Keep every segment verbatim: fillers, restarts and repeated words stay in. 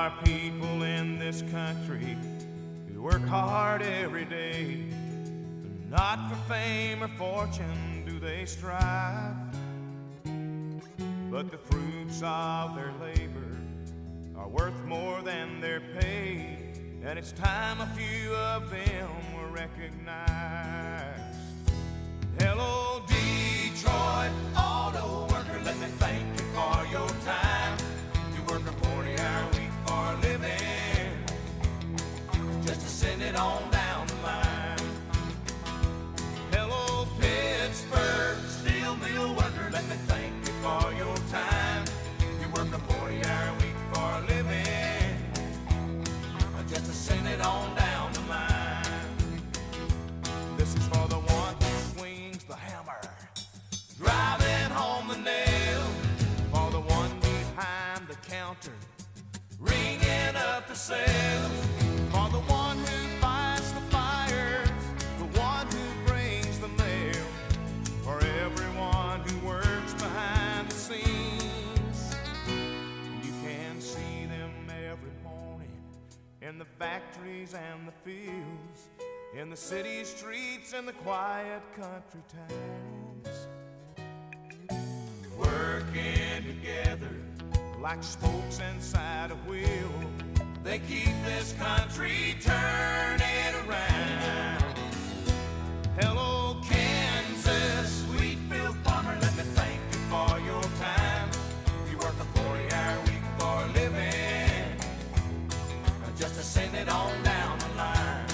are people in this country who work hard every day. Not for fame or fortune do they strive, but the fruits of their labor are worth more than their pay, and it's time a few of them were recognized. Hello, Detroit auto worker, let me thank you for your time. You work a forty-hour week for a living, just to send it on down the line. Hello, Pittsburgh steel mill worker, let me thank you for your time. You work a forty-hour week for a living, just to send it on down the line. This is for the one who swings the hammer, driving home the nail. For the one behind the counter, ringing up the sales. For the one who fights the fires, the one who brings the mail. For everyone who works behind the scenes, you can see them every morning in the factories and the fields, in the city streets and the quiet country towns, working together like spokes inside a wheel. They keep this country turning around. Hello, Kansas wheatfield farmer, let me thank you for your time. You work a forty-hour week for a living, just to send it on down the line.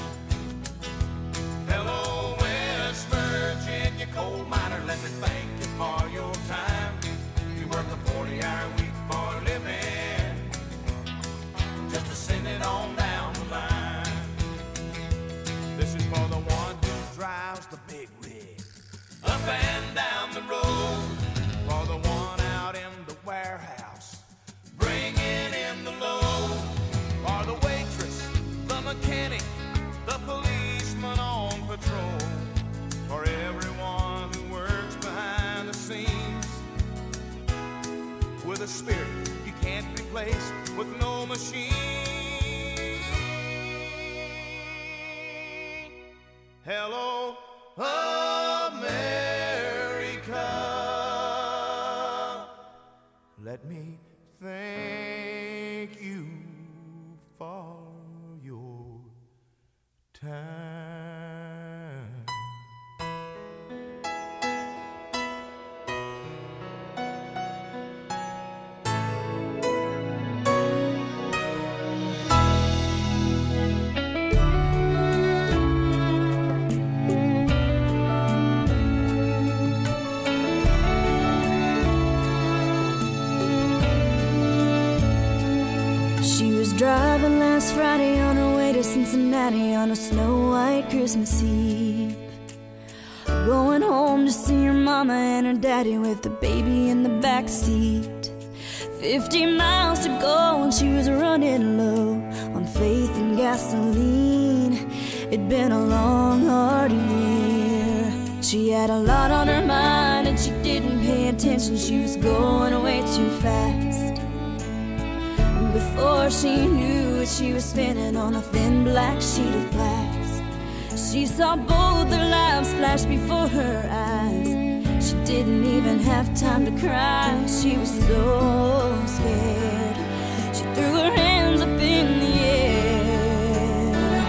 Hello, West Virginia coal miner, let me thank you for your time. You work a forty-hour week for a living, just to send it on down the line. This is for the one who drives the big rig up and down the road. For the one out in the warehouse, bringing in the load. For the waitress, the mechanic, the policeman on patrol. For everyone who works behind the scenes, with a spirit you can't replace with no machine. Hello, America. Let me thank you for your time. Driving last Friday on her way to Cincinnati on a snow-white Christmas Eve, going home to see her mama and her daddy with the baby in the back seat. Fifty miles to go and she was running low on faith and gasoline. It'd been a long, hard year. She had a lot on her mind and she didn't pay attention. She was going way too fast. Before she knew it, she was spinning on a thin black sheet of glass. She saw both their lives flash before her eyes. She didn't even have time to cry. She was so scared. She threw her hands up in the air.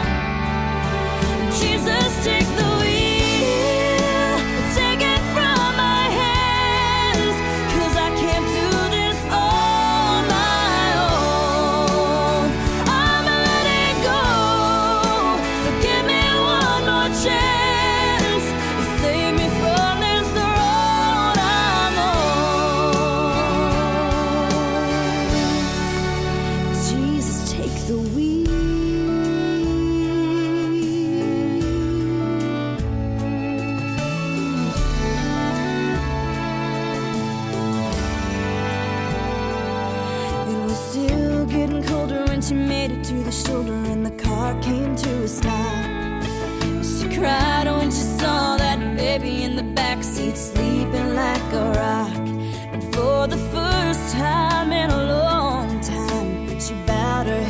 Jesus, take the wheel, take it from my hands, 'cause I can't do this all my own. I'm letting go, so give me one more chance. Save me from this road I'm on. Jesus, take the wheel. It was still getting colder when she made it to the shoulder and the car came to a stop. She cried when she saw that baby in the backseat sleeping like a rock. And for the first time in a long time, she bowed her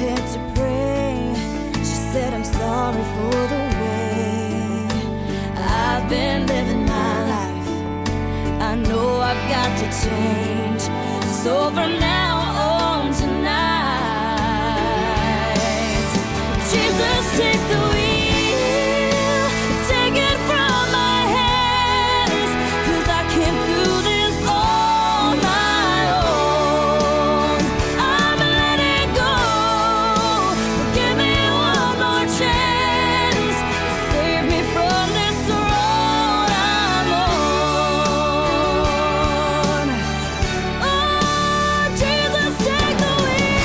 been living my life. I know I've got to change. So from now on tonight, Jesus, take the wheel, take it from my hands, 'cause I can't do this on my own. I'm letting go, so give me one more chance, save me from this road I'm on. Oh, Jesus, take the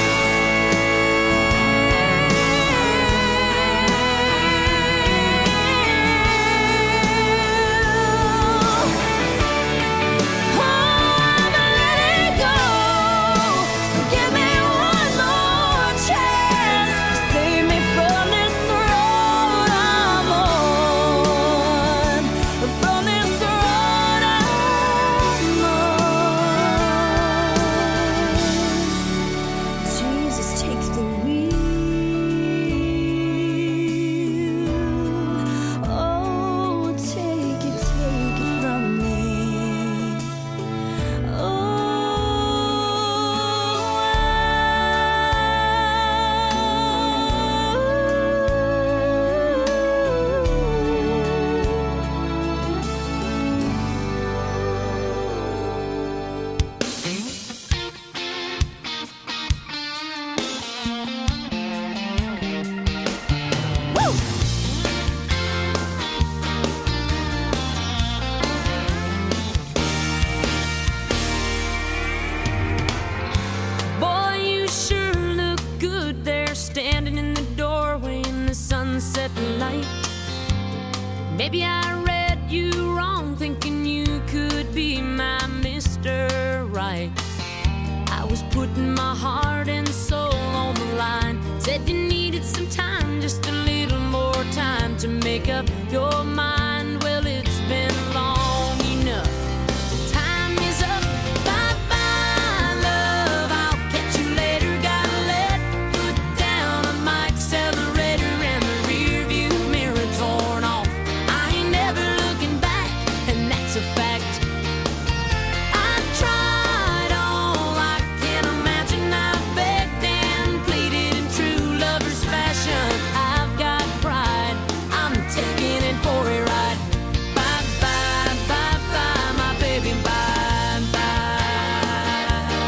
Maybe I read you wrong, thinking you could be my Mister Right. I was putting my heart and soul on the line. Said you needed some time, just a little more time to make up your mind. Well, it's been long enough. Time is up. Bye-bye, love. I'll catch you later. Gotta let put down on my accelerator and the rear view mirror torn off. A fact. I tried all I can imagine. I begged and pleaded in true lover's fashion. I've got pride. I'm taking it for a ride. Bye bye bye bye, my baby. Bye bye.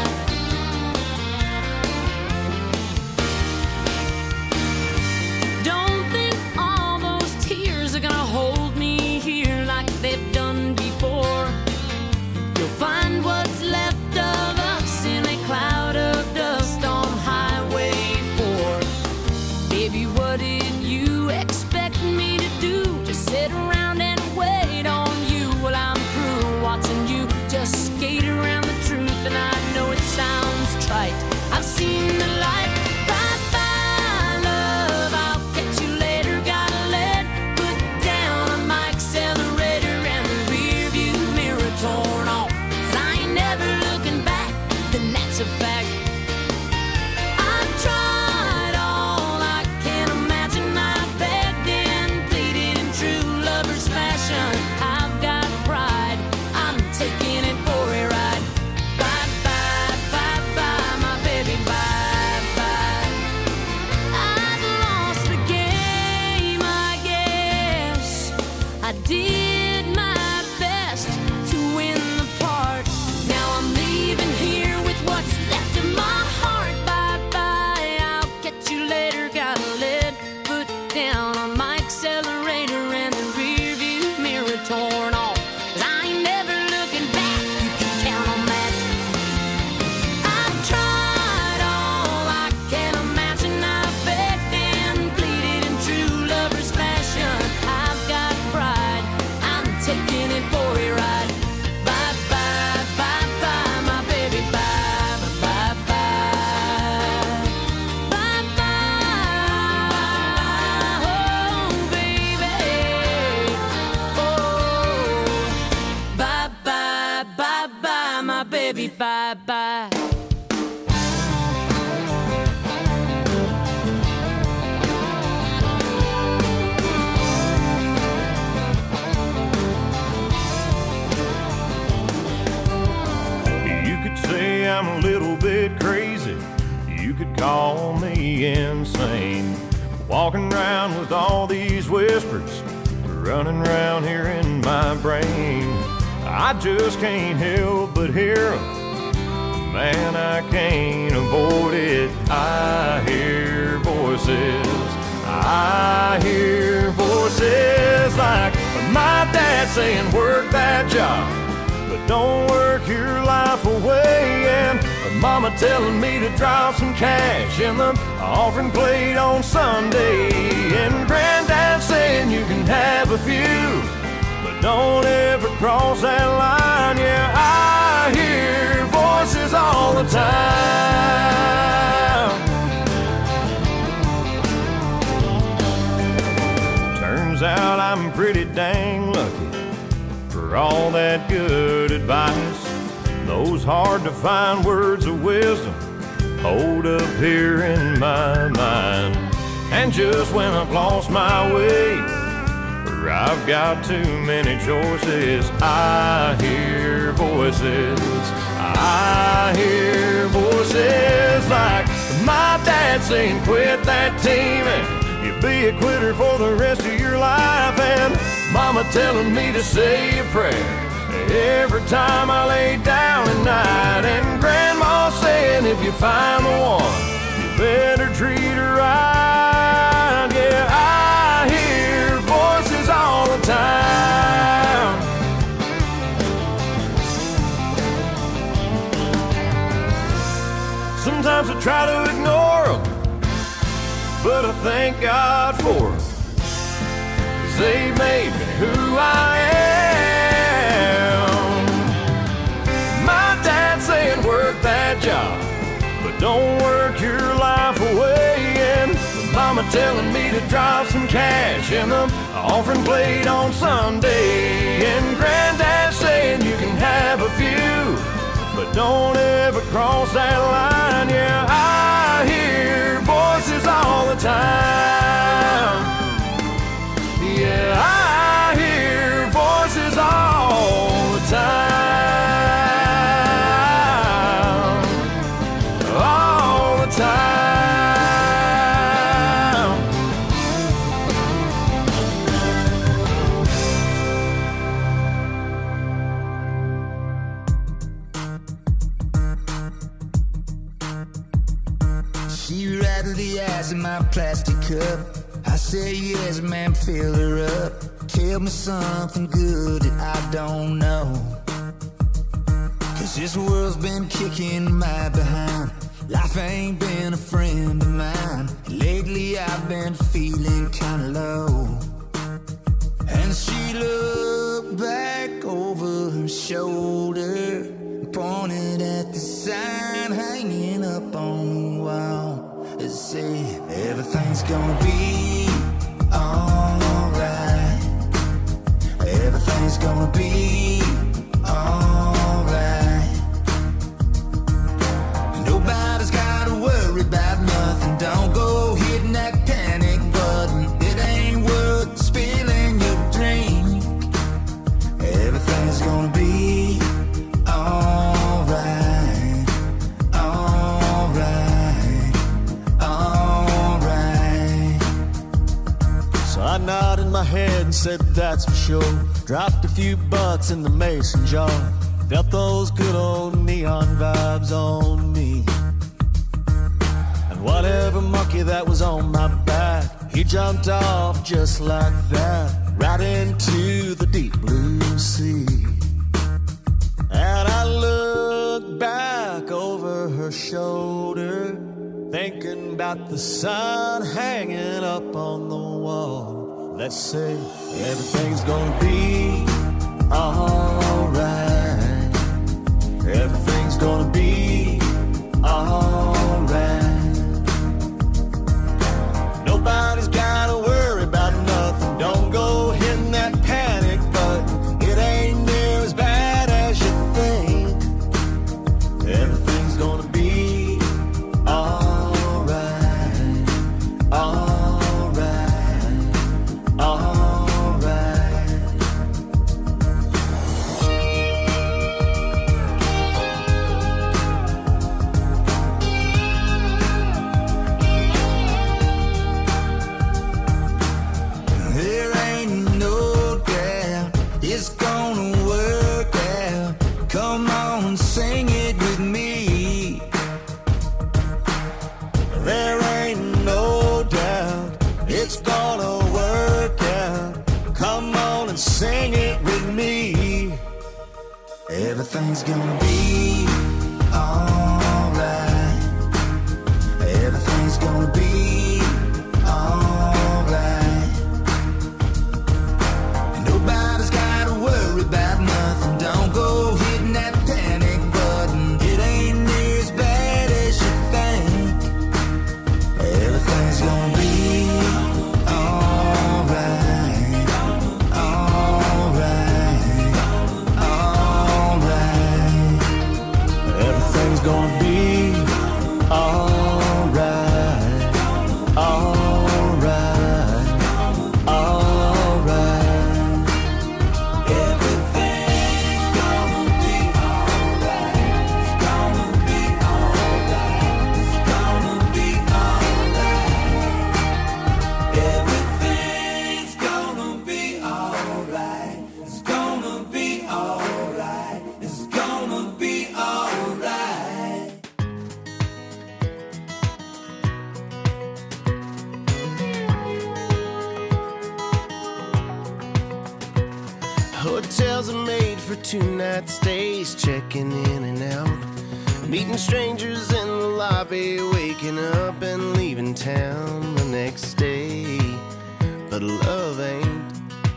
Don't think all those tears are gonna hold me here like they've done before. You'll find what's left of us in a cloud of dust on Highway four. Baby, what did you expect me to do? Just sit around and wait on you while I'm through watching you just skate around the truth. And I know it sounds trite, I've seen the light. Bye-bye, love, I'll catch you later. Gotta let put down on my accelerator and the rear view mirror torn off. 'Cause I ain't never looking back, then that's a fact. I've tried all I can imagine. I begged and pleaded in true lover's fashion. I've got pride, I'm taking it for a ride. Bye-bye, bye-bye, my baby, bye-bye. I've lost the game, I guess. I did my best to win the part. Now I'm leaving here with what's left of my heart. Bye-bye, I'll catch you later. Gotta let foot down on my accelerator and the rear view mirror torn off. 'Cause I ain't never looking back, you can count on that. I've tried all I can imagine. I begged and pleaded in true lover's fashion. I've got pride, I'm taking it for a ride. Bye-bye, bye-bye, my baby, bye-bye, bye-bye. Bye-bye, oh, baby. Oh, bye-bye, bye-bye, my baby, bye-bye. I'm a little bit crazy. You could call me insane. Walking around with all these whispers running around here in my brain. I just can't help but hear them. Man, I can't avoid it. I hear voices. I hear voices like my dad saying, work that job, but don't work your life away. And mama telling me to drop some cash in the offering plate on Sunday. And granddad saying you can have a few, but don't ever cross that line. Yeah, I hear voices all the time. Turns out I'm pretty dang lucky for all that good advice. Those hard to find words of wisdom hold up here in my mind. And just when I've lost my way, or I've got too many choices, I hear voices. I hear voices like my dad saying, quit that team and you'll be a quitter for the rest of your life. And mama telling me to say a prayer every time I lay down at night. And grandma saying if you find the one, you better treat her right. Yeah, I hear voices all the time. Sometimes I try to ignore them, but I thank God for them, 'cause they made me who I am. My dad saying work that job, but don't work your life away. And mama telling me to drop some cash in the offering plate on Sunday. And granddad saying you can have a few, but don't ever cross that line. Yeah, I hear voices all the time. Yeah, I hear voices all the time. All the time. She rattled the ice in my plastic cup. I said yes, ma'am, fill her up. Tell me something good that I don't know, 'cause this world's been kicking my behind. Life ain't been a friend of mine. Lately I've been feeling kinda low. And she looked back over her shoulder, pointed at the sign hanging up on the wall. It said, everything's gonna be alright. Everything's gonna be alright. Nobody's gotta worry about nothing. Don't go hitting that panic button. It ain't worth spilling your drink. Everything's gonna be alright. Alright. Alright. So I nodded my head and said that's for sure. Dropped a few bucks in the mason jar. Felt those good old neon vibes on me. And whatever monkey that was on my back, he jumped off just like that, right into the deep blue sea. And I looked back over her shoulder, thinking about the sun hanging up on the wall. Let's say everything's gonna be alright. Everything's gonna be alright. Nobody's gotta worry about nothing. Don't go hitting that panic button. It ain't near as bad as you think. Everything's gonna be alright. Alright. Alright. Everything's gonna be alright. Everything's gonna be alright. Nobody's gotta worry about nothing. Don't go hitting that panic button. It ain't near as bad as you think. Everything's gonna be alright. Alright. Alright. Everything's gonna be alright. Alright. Alright. Everything's gonna be alright. It's gonna be alright. It's gonna be alright. Everything's gonna be alright. It's gonna be alright. It's gonna be alright. Hotels are made for two-night stays, checking in and out, meeting strangers in the lobby, waking up and leaving town the next day. But love ain't.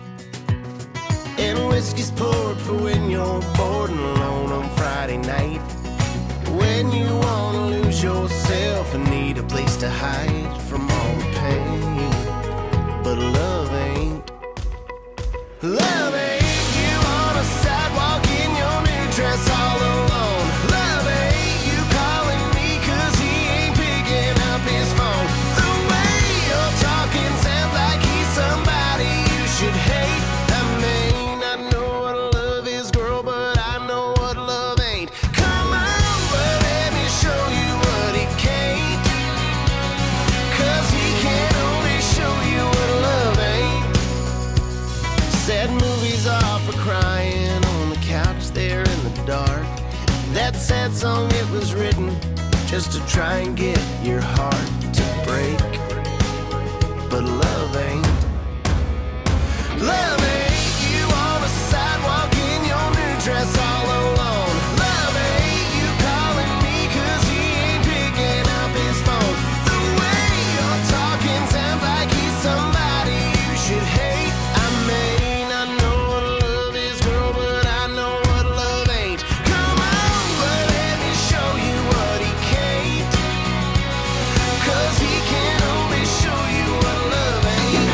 And whiskey's poured for when you're bored and alone on Friday night, when you wanna lose yourself and need a place to hide from all the pain. But love ain't. Love ain't. You on a sidewalk in your new dress all alone. Love ain't. You calling me 'cause he ain't picking up his phone. The way you're talking sounds like he's somebody you should hate. I mean, I know what love is, girl, but I know what love ain't. Come on, but let me show you what he can't. 'Cause he can only show you what love ain't. Sad movies are for crying on the couch there in the dark. That sad song, it was written just to try and get your heart to break. But love ain't. Love ain't. You on a sidewalk in your new dress all alone. Love ain't. You calling me 'cause he ain't picking up his phone. The way you're talking sounds like he's somebody you should hate. I mean, I know what love is, girl, but I know what love ain't. Come on, but let me show you what he can't. 'Cause he can only show you what love ain't.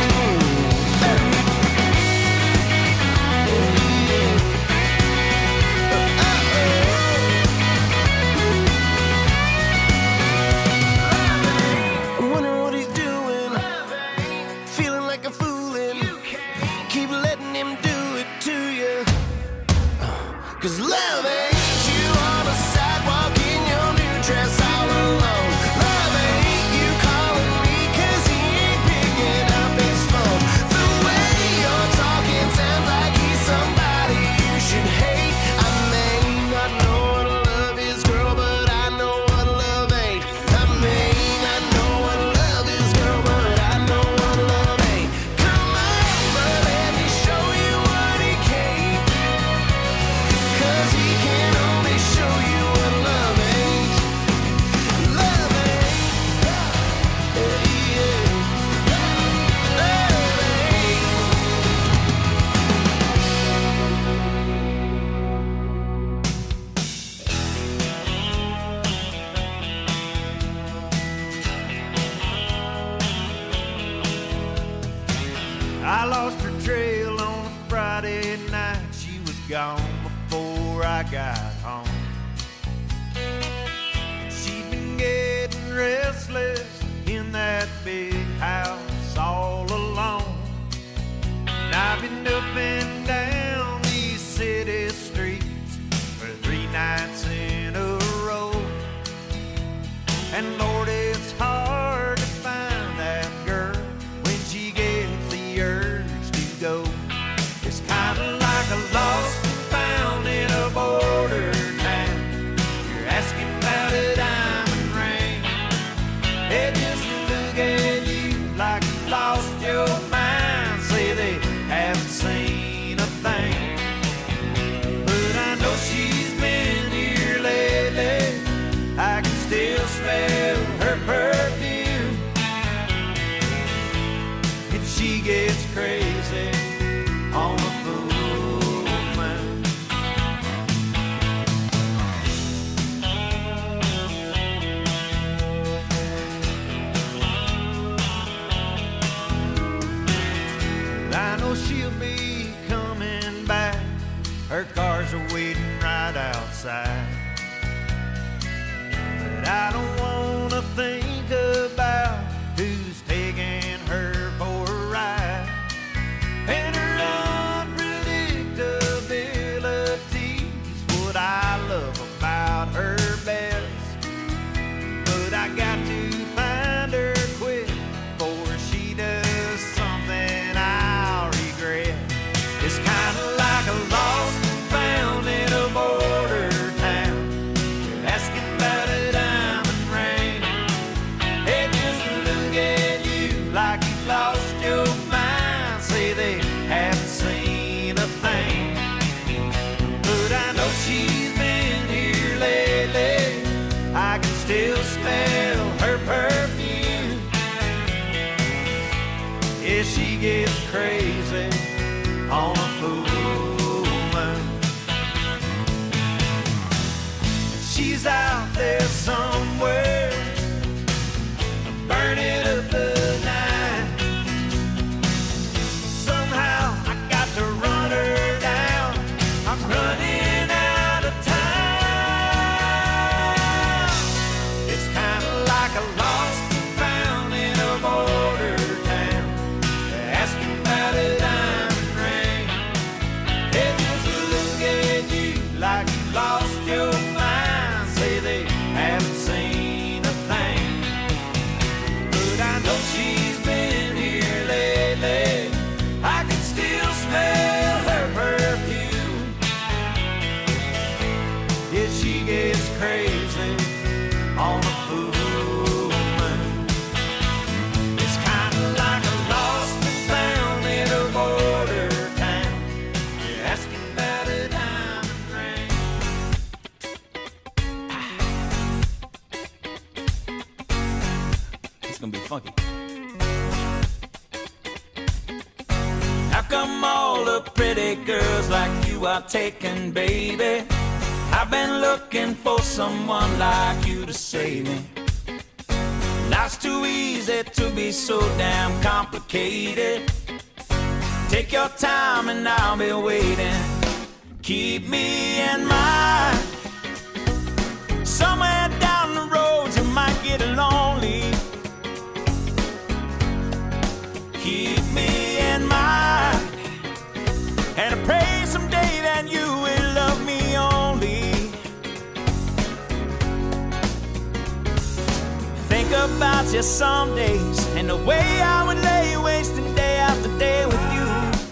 I'm wondering what he's doing, feeling like a foolin'. Keep letting him do it to you. 'Cause love ain't. You on a sidewalk in your new dress all alone. Love ain't. You calling me 'cause he ain't picking up his phone. The way you're talking sounds like he's somebody you should hate. I may not know what love is, girl, but I know what love ain't. I may not know what love is, girl, but I know what love ain't. Come on, but let me show you what he can't. 'Cause he can only show you what love ain't. Love ain't. Yeah, yeah. Love ain't. I lost her trail on a Friday night. She was gone before I got home. She'd been getting restless in that big house all alone. And I've been up and down these city streets for three nights in a row. And Lord, it's hard to find that girl when she gets the urge to go. It's kinda like a lost and found in a border town. You're asking about a diamond ring. They just look at you like you lost your mind. Say they haven't seen cars are waiting right outside. But I don't wanna think about who's taking her for a ride. And her unpredictability's what I love about her best. But I got to find her quick before she does something I'll regret. It's kinda like a lost and found in a border town. You're asking about a diamond ring. They just look at you like you've lost your mind. Say they haven't seen a thing. But I know she's been here lately. I can still smell her perfume. Yeah, she gets crazy on a full moon. She's out there somewhere, burning up the night. Somehow I got to run her down. I'm running out of time. It's kind of like a lost and found in a border town. They're asking about a diamond ring. They just look at you like you lost your mind. Say they haven't seen a thing. But I know she's been here lately. I can still smell her perfume. Yeah, she gets crazy on a full moon. It's kind of like a lost and found in a border town. You're asking about a diamond ring. It's gonna be funky. How come all the pretty girls like you are taken, baby? I've been looking for someone like you to save me. Life's too easy to be so damn complicated. Take your time and I'll be waiting. Keep me in mind. Somewhere down the road you might get lonely. Keep me in mind. And I pray someday that you will love me only. Think about you some days and the way I would lay wasting day after day with you.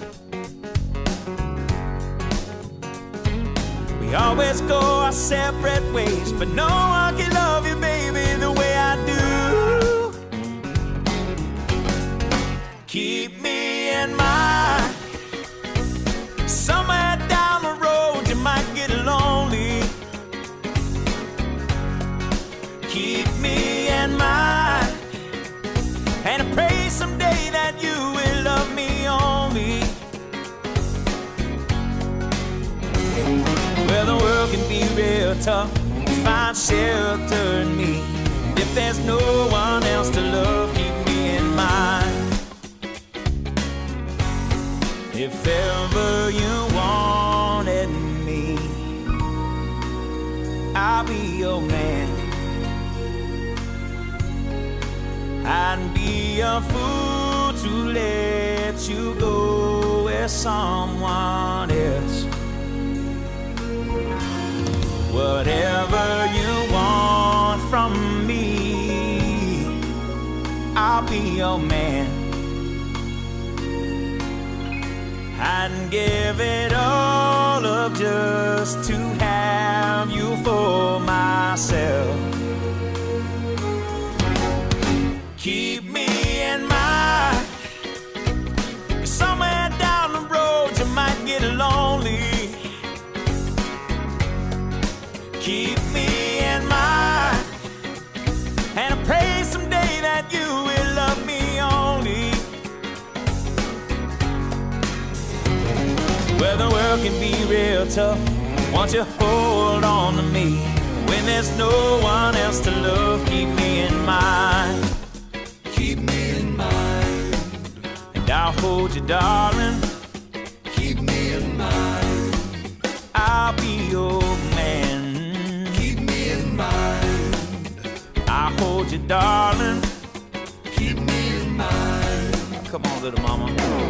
We always go our separate ways, but no one can love you, baby, the way I do. Keep me in mind. Somewhere down the road you might get lonely. Keep me in mind. And I pray someday that you will love me only. Well, the world can be real tough. Find shelter in me. If there's no one else to love, keep me in mind. If ever you wanted me, I'll be your man. I'd be a fool to let you go with someone else. Whatever you want from me, I'll be your man. I'd give it all up just to have you for myself. Keep me in mind. Somewhere down the road you might get lonely. Keep me in mind. And I pray someday that you will love me only. Well, the world can be real tough. Won't you hold on to me? When there's no one else to love, keep me in mind. Keep me in mind. And I'll hold you, darling. Keep me in mind. darling. Keep me in mind. Come on, little mama.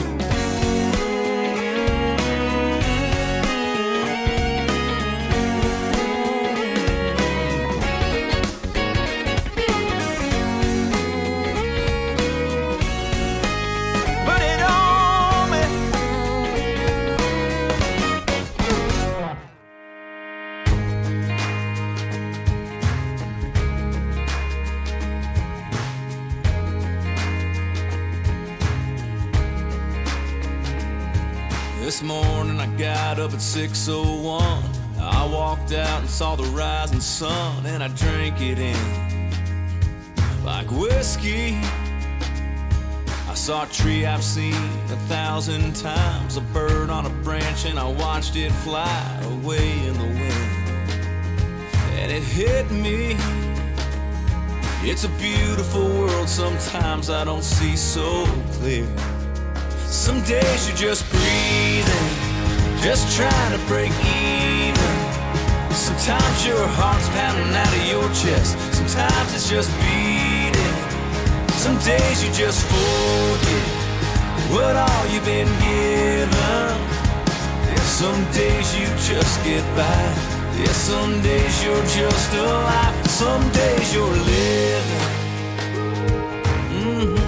This morning I got up at six oh one. I walked out and saw the rising sun, and I drank it in like whiskey. I saw a tree I've seen a thousand times, a bird on a branch, and I watched it fly away in the wind. And it hit me, it's a beautiful world, sometimes I don't see so clear. Some days you're just breathing, just trying to break even. Sometimes your heart's pounding out of your chest, sometimes it's just beating. Some days you just forget what all you've been given. Yeah, some days you just get by. Yeah, some days you're just alive. Some days you're living. Mm-hmm.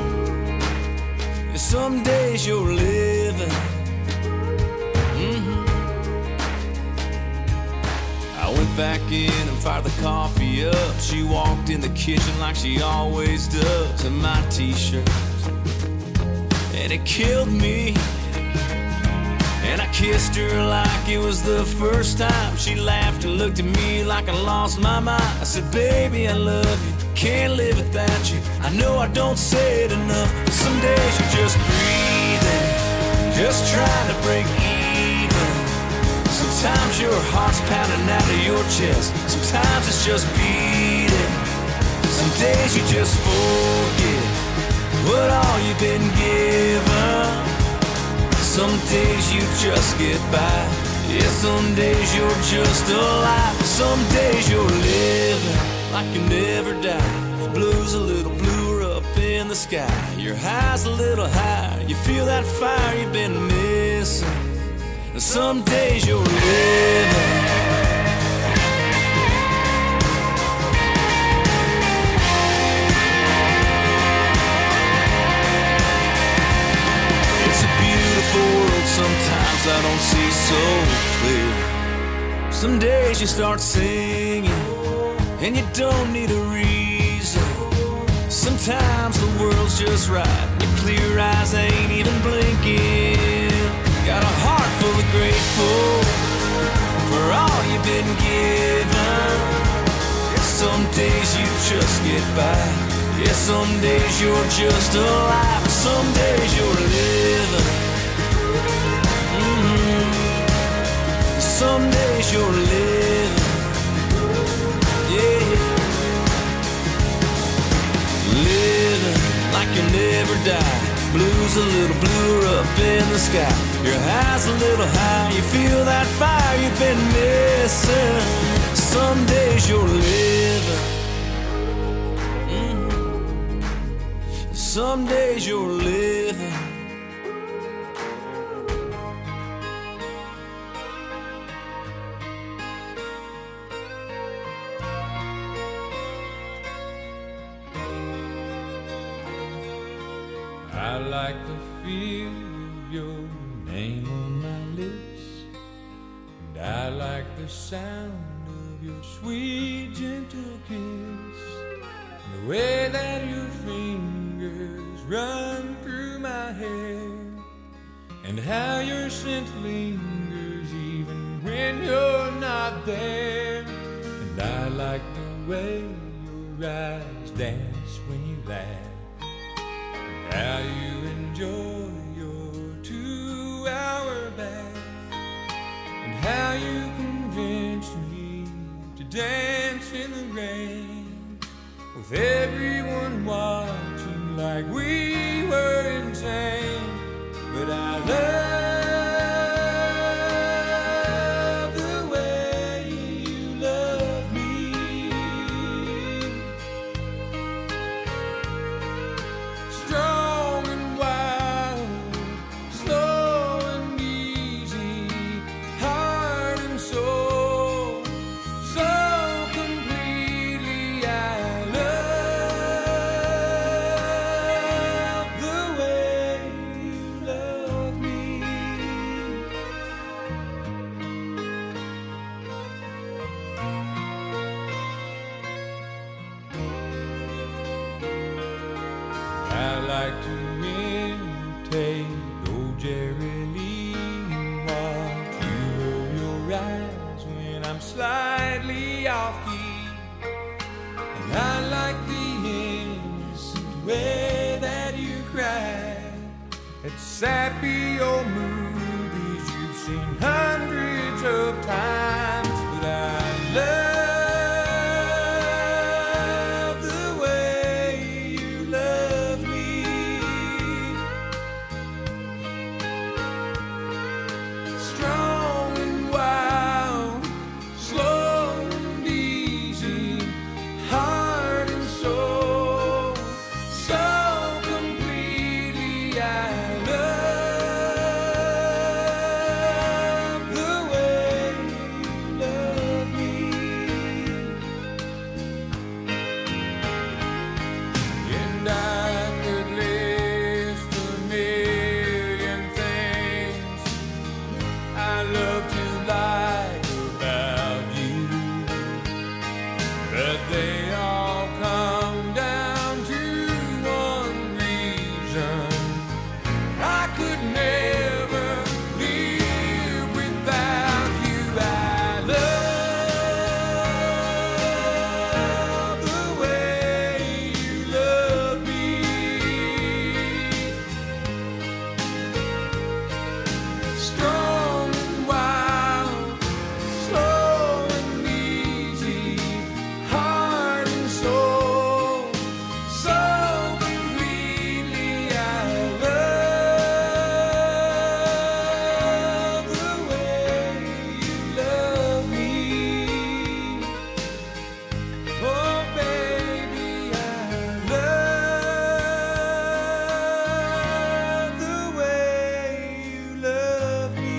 Some days you're living. Mm-hmm. I went back in and fired the coffee up. She walked in the kitchen like she always does, in my t-shirt, and it killed me. And I kissed her like it was the first time. She laughed and looked at me like I lost my mind. I said, baby, I love you, can't live without you. I know I don't say it enough, but some days you're just breathing, just trying to break even. Sometimes your heart's pounding out of your chest, sometimes it's just beating. Some days you just forget what all you've been given. Some days you just get by. Yeah, some days you're just alive. Some days you're living like you never die. Blue's a little bluer up in the sky. Your high's a little higher. You feel that fire you've been missing. And some days you're living. World, sometimes I don't see so clear. Some days you start singing and you don't need a reason. Sometimes the world's just right, your clear eyes ain't even blinking. Got a heart full of grateful for all you've been given. Some days you just get by. Yeah, some days you're just alive. Some days you're living. Some days you're living, yeah. Living like you'll never die. Blue's a little bluer up in the sky. Your high's a little high. You feel that fire you've been missing. Some days you're living. Mm-hmm. Some days you're living. I like the feel of your name on my lips, and I like the sound of your sweet gentle kiss, and the way that your fingers run through my hair, and how your scent lingers even when you're not there. And I like the way your eyes dance when you laugh, how you enjoy your two-hour bath, and how you convinced me to dance in the rain, with everyone watching like we were insane. But I love the way you love me. like to imitate old Jerry Lee. Watch you roll your eyes when I'm slightly off key. And I like the innocent way that you cry at sappy old movies you've seen hundreds of times. But I love the way you love me. Strong and wild, slow and easy, heart and soul, so completely I love the way you love me. And I could list a million things I love to like about you, but they all come down to one reason: I could never live without you. I love the way you love me. Strong and wild, slow and easy, heart and soul, so completely I love the way you love me. Oh baby, I love the way you love me.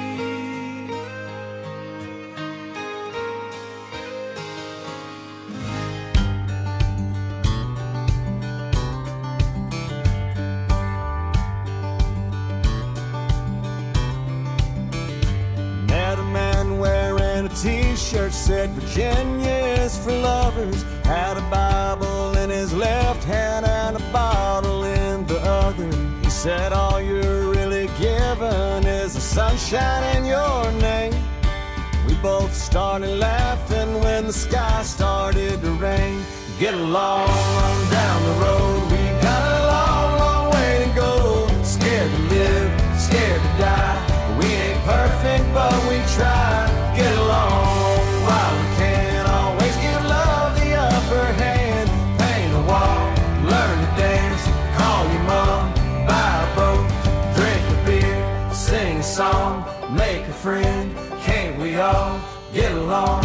Met a man wearing a t-shirt said Virginia is for lovers. Had a Bible in his left hand and a bottle in the other. He said all you're really given is the sunshine in your name. We both started laughing when the sky started to rain. Get along on down the road, we got a long, long way to go. Scared to live, scared to die. We ain't perfect, but we try. Get along while we can. Always give love the upper hand. Paint a wall, learn to dance. Call your mom, buy a boat, drink a beer, sing a song, make a friend. Can't we all get along?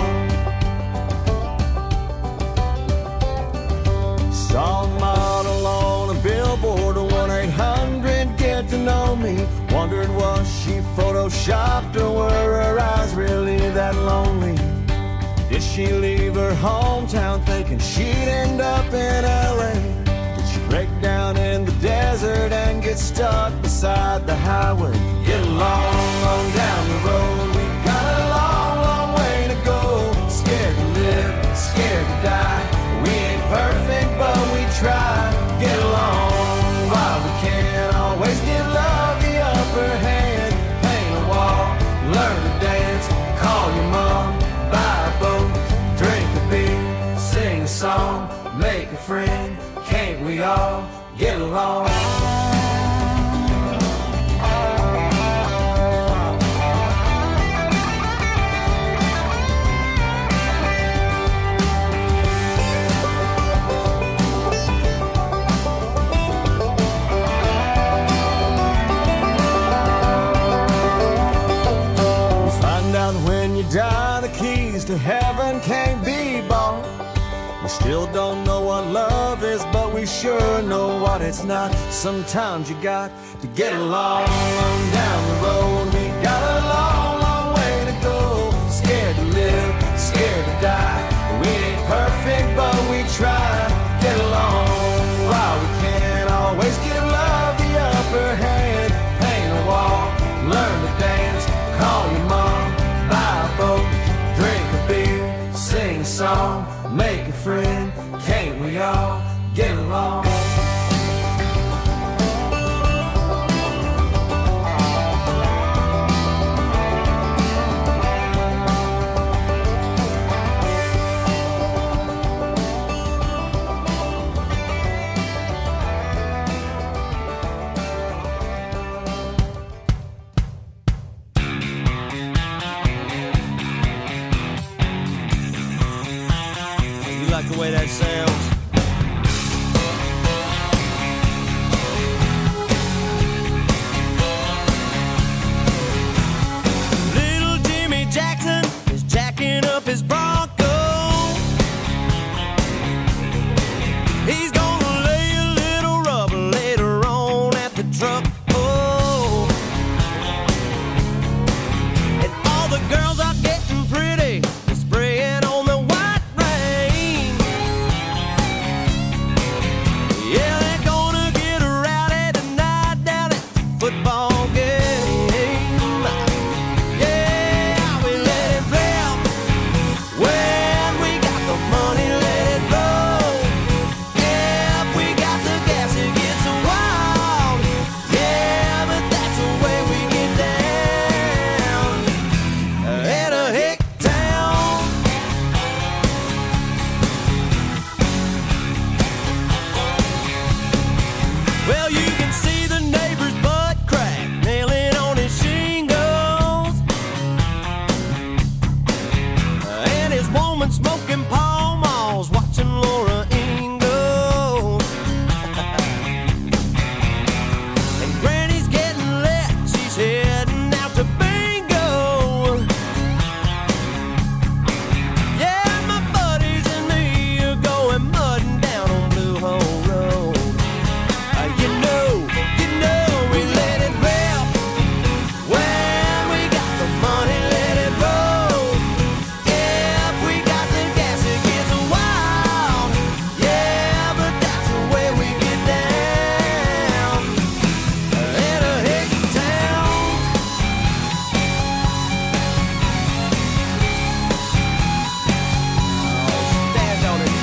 Saw a model on a billboard, one eight hundred get to know me. Wondered was she photoshopped or were her eyes really that lonely? Did she leave her hometown thinking she'd end up in L A? Did she break down in the desert and get stuck beside the highway? Get along on down the road, we got a long, long way to go. Scared to live, scared to die. We ain't perfect, but we try. Get along while we can. Always give love the upper hand. Paint a wall, learn to dance. Call your mom, buy a boat, drink a beer, sing a song, make a friend. Can't we all get along? Die, the keys to heaven can't be bought. We still don't know what love is, but we sure know what it's not. Sometimes you got to get along down the road. We got a long, long way to go. Scared to live, scared to die. We ain't perfect, but we try. Get along while we can. Always give love the upper hand. Paint a wall, learn to dance. Call your mom, buy a boat, drink a beer, sing a song, make a friend. Can't we all get along? like the way that sounds. Little Jimmy Jackson is jacking up his Bronco. He's gonna lay a little rubber later on at the truck. Oh, and all the girls are getting pretty, they're spraying on the white rain. Yeah, they're gonna get rowdy tonight down at the football game. Yeah, we let it play. When we got the money, let it roll. Yeah, if we got the gas, it gets wild. Yeah, but that's the way we get down. In a hick town. Well, you can see the neighbor's butt crack nailing on his shingles, and his woman smoking Pall Malls, watching Laura Ingalls. And Granny's getting lit, she's heading out to bingo. Yeah, my buddies and me are going mudding down on Blue Hole Road. Uh, you know, you know we let it rip. When we got the money, let it roll. If we got the gas, it gets wild. Yeah, but that's the way we get down. In a hick town. Oh, stand on it.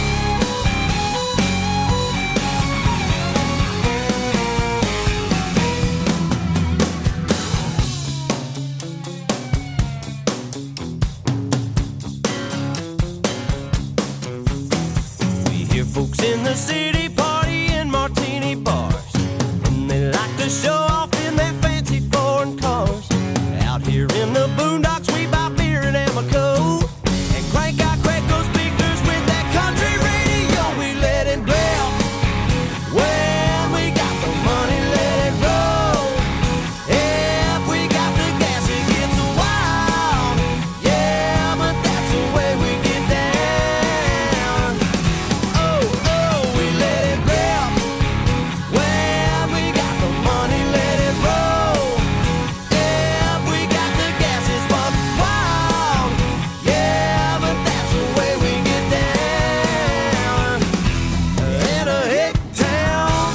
We hear folks in the city party in martini bars, and they like to show off in their fancy foreign cars. Out here in the boondocks, we buy beer at Amoco and crank our Craco speakers with that country radio. We let it blow. When we got the money, let it roll. If we got the gas, it gets wild. Yeah, but that's the way we get down. Oh, oh, we let it rip. When we got the money, let it roll. If we got the gas, it's buck wild. Yeah, but that's the way we get down. In a hick town.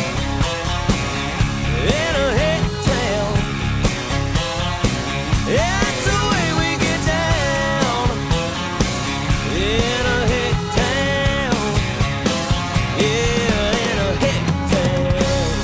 In a hick town. Yeah, that's the way we get down. In a hick town. Yeah, in a hick town.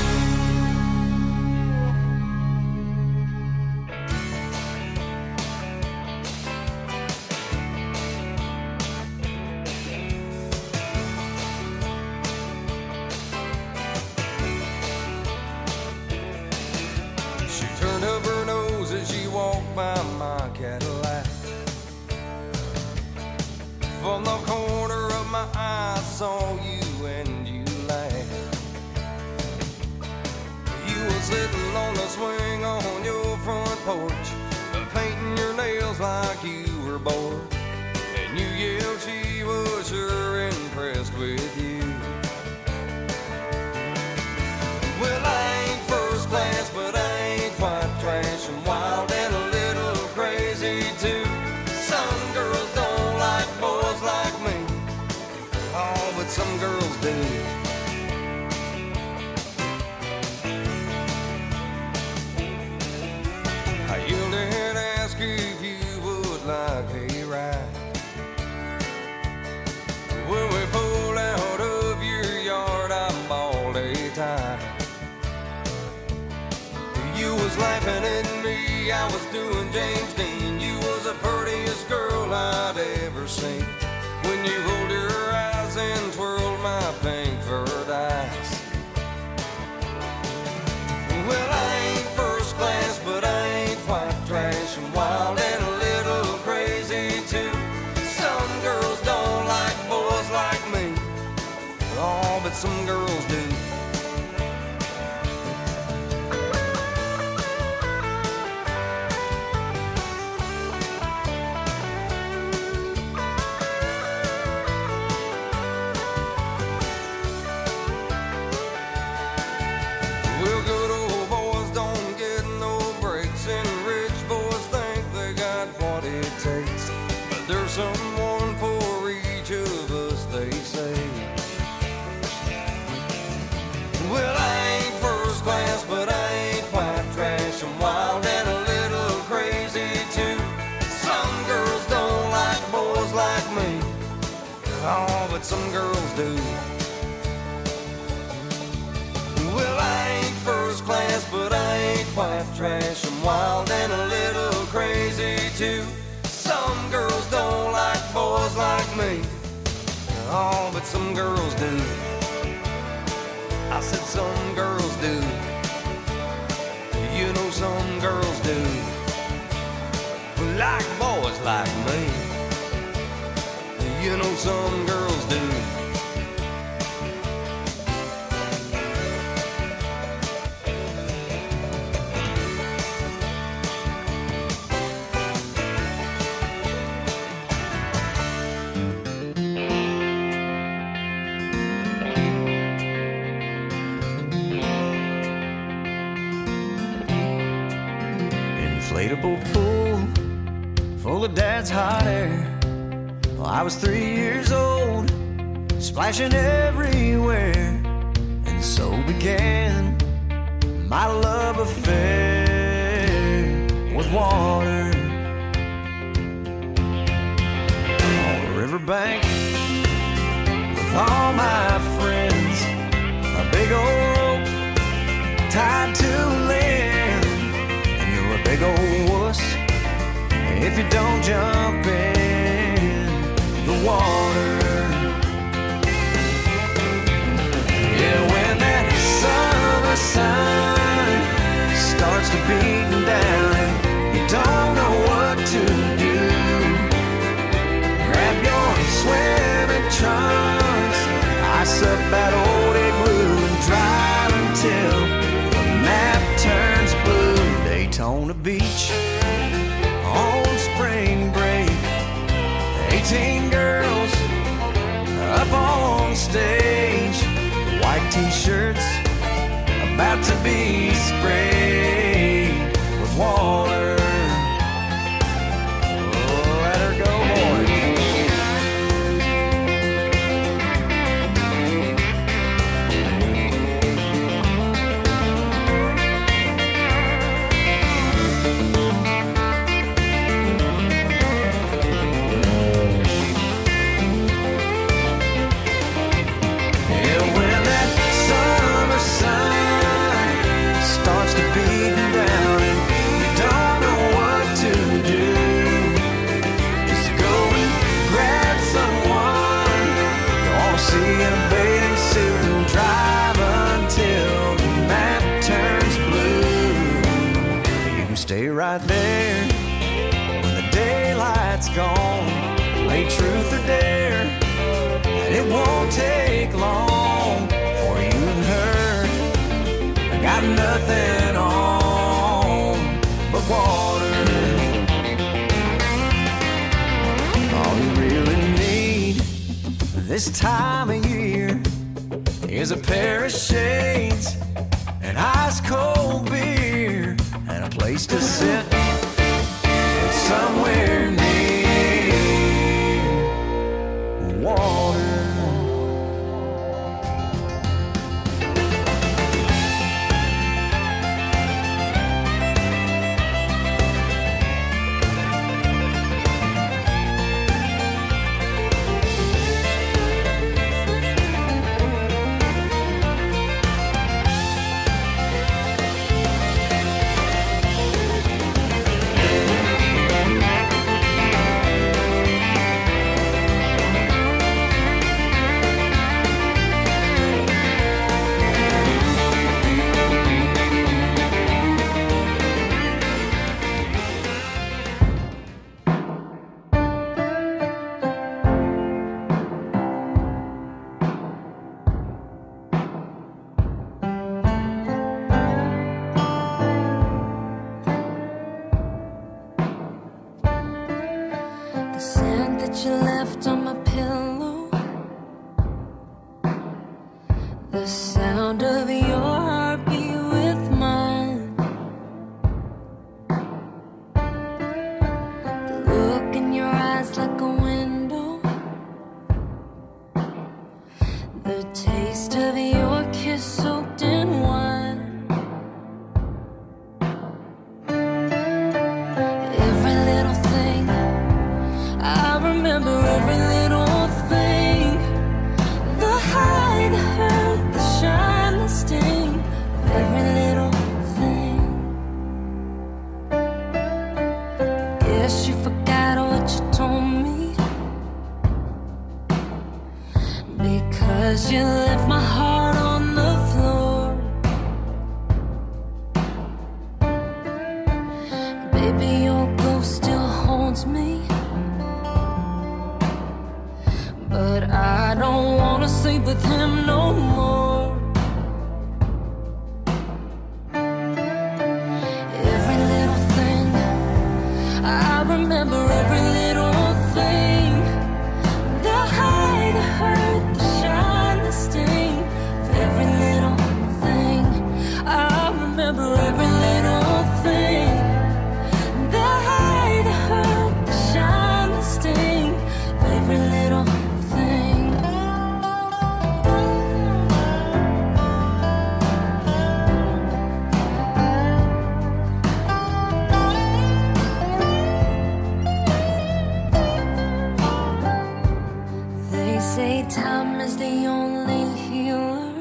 She turned up her nose as she walked by my Cadillac. From the corner of my eye, I saw you and you laughed. You were sitting on the swing on your front porch, painting your nails like you were bored. And you yelled she was sure impressed with you. Well, I ain't first class, but I ain't quite trash. I'm wild and a little crazy too. Some girls don't like boys like me. Oh, but some girls do. I yelled and asked if you would like a ride. When we pulled out of your yard, I bawled a tie. You was laughing at me, I was doing James Dean. You was the prettiest girl I'd ever seen. When you rolled your eyes and twirled my pink furred eyes. Well, I ain't first class, but I ain't quite trash. I'm wild and a little crazy too. Some girls don't like boys Oh, but some girls do. Well, I ain't first class, but I ain't quite trash. I'm wild and a little crazy too. Some girls don't like boys like me. Oh, but some girls do. I said some girls do. You know some girls do. Like boys like me. You know some girls do. Inflatable pool full of dad's hot air. Well, I was three years old, splashing everywhere, and so began my love affair with water. On the riverbank with all my friends, a big old rope tied to land, and you're a big old wuss if you don't jump in the water. Yeah, when that summer sun starts to beating down and you don't know what to do, grab your swimming trunks, ice up that old igloo and drive until the map turns blue. Daytona Beach on spring break, eighteen girls up on stage, white t-shirts about to be sprayed with water. Oh, let her go, boys. Stay right there when the daylight's gone. Play truth or dare, and it won't take long for you and her. I got nothing on but water. All you really need this time of year is a pair of shades, an ice cold beer, and a place to sit somewhere near water. Every little you left my heart on the floor. Baby, your ghost still haunts me, but I don't wanna sleep with him no more. Every little thing, I remember every little thing. The high, the hurt, the shine, the sting. Every little thing, I remember every little thing. The high, the hurt, the shine, the sting. Every little thing. They say time is the only healer.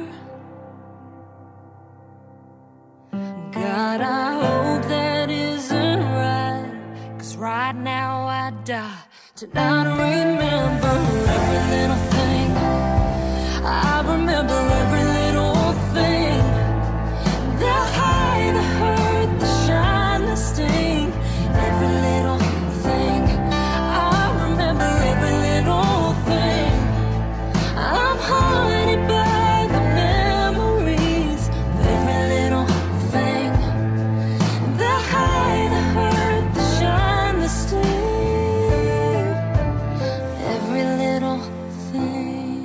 God, I hope that isn't right, 'cause right now I die to not remember every little thing. I remember every little thing. The high, the hurt, the shine, the sting. Every little thing. I remember every little thing. I'm haunted by the memories of every little thing. The high, the hurt, the shine, the sting. Every little thing.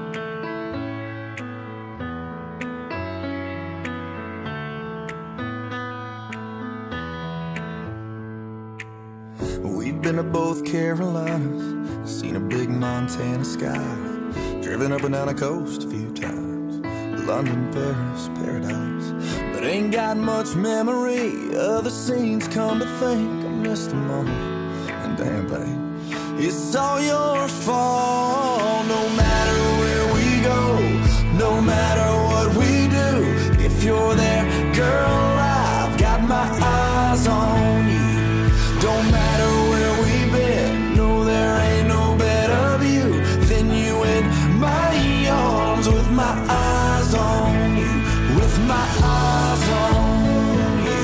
We've been to both Carolinas, seen a big Montana sky, driven up and down the coast a few times, London, Paris, paradise, but ain't got much memory of the scenes. Come to think, I missed them all, and damn babe, it's all your fault. No matter where we go, no matter what we do, if you're there, girl, I've got my eyes on you. Don't matter where we've been, no, there ain't no better view than you in my arms, with my eyes on you, with my eyes on you,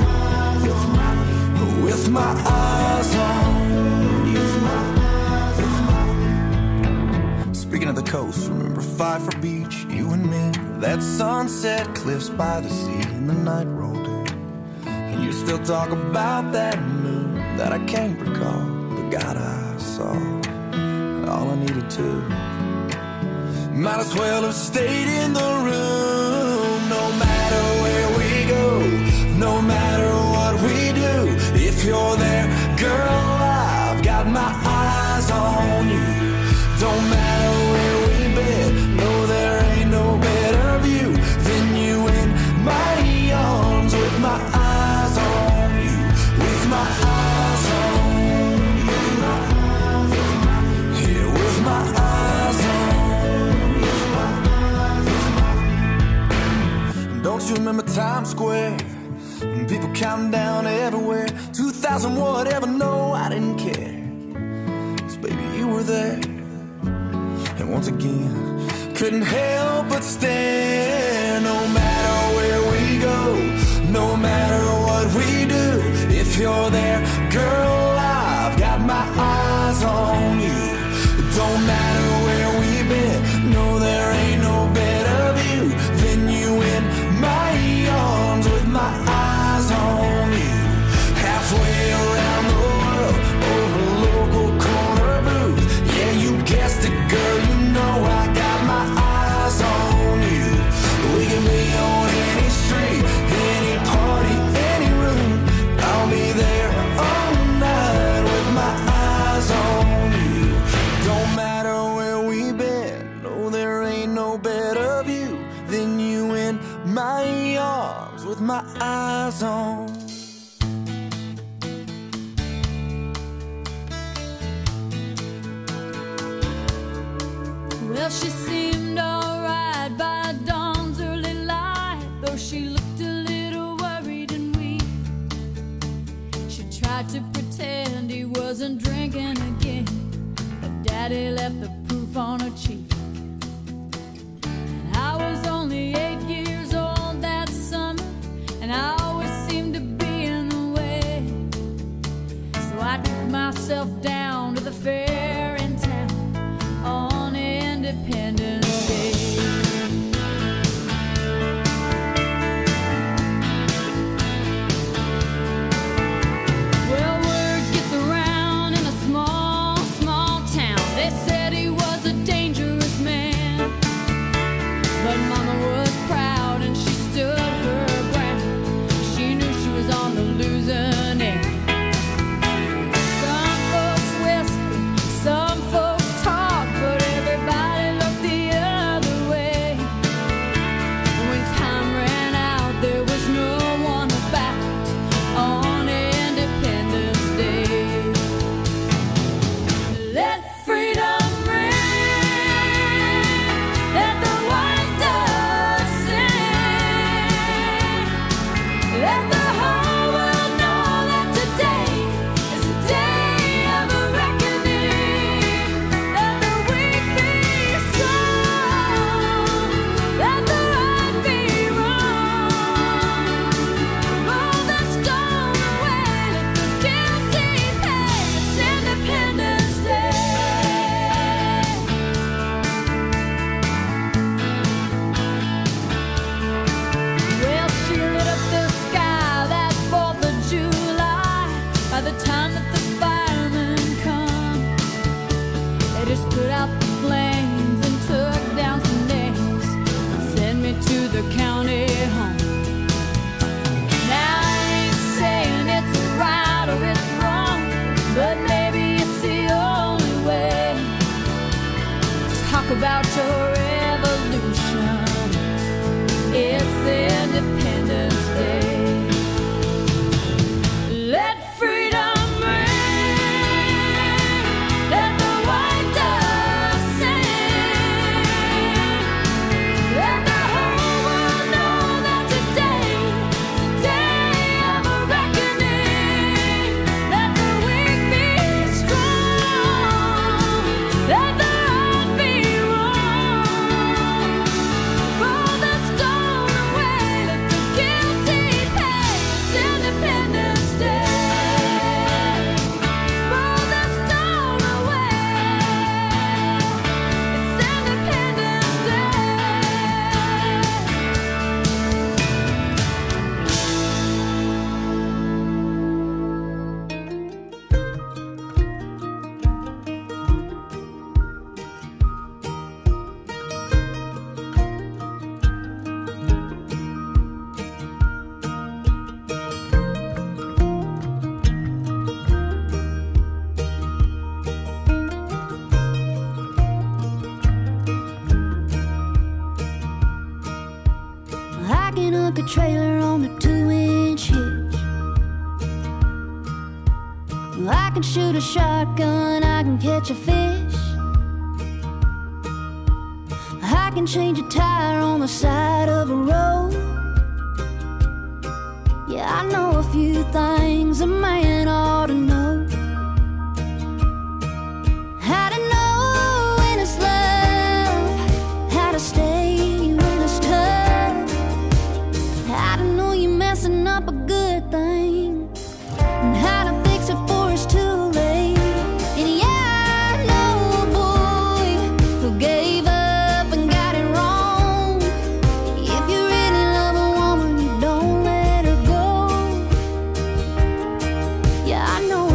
with my eyes on you. Speaking of the coast, remember Pfeiffer Beach, you and me, that sunset cliffs by the sea, and the night rolled in, and you still talk about that moon that I can't recall, but God, I saw all I needed to. Might as well have stayed in the room. No matter where we go, no matter what we do, if you're there, girl, I've got my eyes on you. Don't matter where we've been, no, there ain't no better view than you in my arms, with my eyes on you, with my eyes on you, yeah, with my eyes on you. Don't you remember Times Square? And people counting down everywhere, two thousand whatever, no, I didn't care, 'cause baby, you were there. And once again, couldn't help but stare. No matter where we go, no matter what we do, if you're there, girl, I've got my eyes on you. Don't matter where we've been, no, there ain't no better view than you in my arms, with my eyes on you. Halfway around the world, over a local corner booth, yeah, you guessed it, girl, you know I got my eyes on you. We can be on any street, any party, any room, I'll be there all night, with my eyes on you. Don't matter where we've been, no, there ain't no better view than you in my arms, with my eyes on. Well, she seemed alright by dawn's early light, though she looked a little worried and weak. She tried to pretend he wasn't drinking again, but Daddy left the proof on her cheek. only eight years old that summer, and I always seemed to be in the way. So I took myself down to the fair in town on Independence Day. Well, word gets around in a small, small town. They said he was a dangerous man, but Mama was proud and she stood her ground. She knew she was on the losing end. Some folks whisper, some folks talk, but everybody looked the other way. When time ran out, there was no one about on Independence Day. Let freedom ring, let the white dove sing, let the whole world know that today is the day of a reckoning. Let the weak be strong, let the right be wrong. Roll the stone away, let the guilty pay. It's Independence Day. Well, she lit up the sky that fourth of July. By the time that the firemen come, they just put out the flames and took down some names and sent me to the county home. Now I ain't saying it's right or it's wrong, but maybe it's the only way. Talk about your revolution. It's Independence Day. Let freedom ring, let the white dove sing, let the whole world know that today is the day of a reckoning. Let the weak be strong, let the right be wrong. Roll the stone away, let the guilty pay. It's Independence Day. Roll the stone away. It's Independence Day. I can hook a trailer on a two-inch hitch. I can shoot a shotgun, I can catch a fish. I can change a tire on the side of a road. Yeah, I know a few things a man ought to know. How to know when it's love, how to stay when it's tough, how to know you're messing up a good thing, and how to fix it before it's too late. And yeah, I know a boy who gave up and got it wrong. If you really love a woman, you don't let her go. Yeah, I know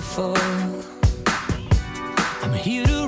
beautiful. I'm here to